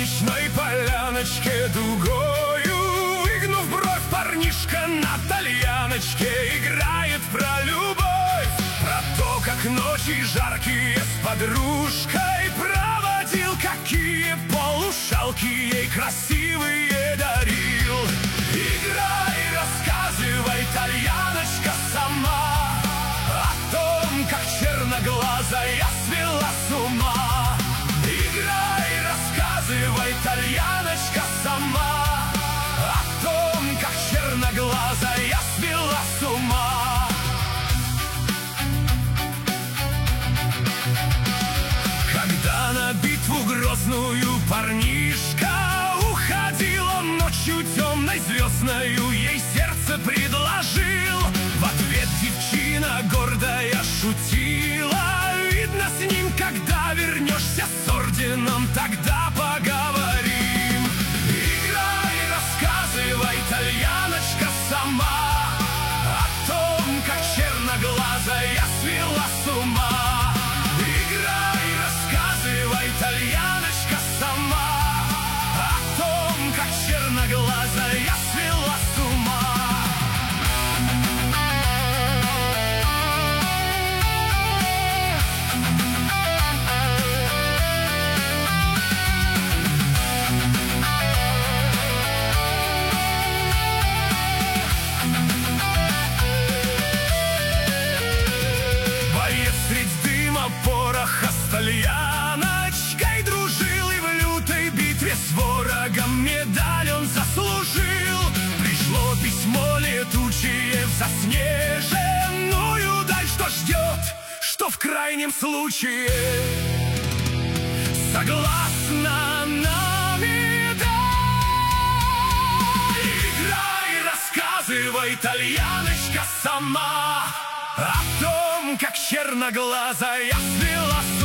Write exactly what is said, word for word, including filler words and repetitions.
солнечной поляночке дугою, выгнув бровь, парнишка на тальяночке играет про любовь, про то, как ночи жаркие с подружкой проводил, какие полушалки ей красивые дарил. Играй, рассказывай, тальяночка, сама о том, как черноглазая свела с ума. Играй, рассказывай, тальяночка, сама о том, как черноглазая свела с ума. Когда на битву грозную парнишка уходил, он ночью темной звездною ей сердце предложил. В ответ девчина гордая шутила: видно, с ним, когда вернешься с орденом, тогда поговорим. Играй, рассказывай, тальяночка, сама о том, как черноглазая свела с ума. Играй, рассказывай, тальяночка, сама о том, как черноглазая свела с ума. Боец средь дыма пороха с тальяночкой дружил, и в лютой битве с ворогом медаль он заслужил. Пришло письмо летучее в заснеженную даль, что ждет, что в крайнем случае согласна на медаль. Играй, рассказывай, тальяночка, сама о том, как черноглазая свела с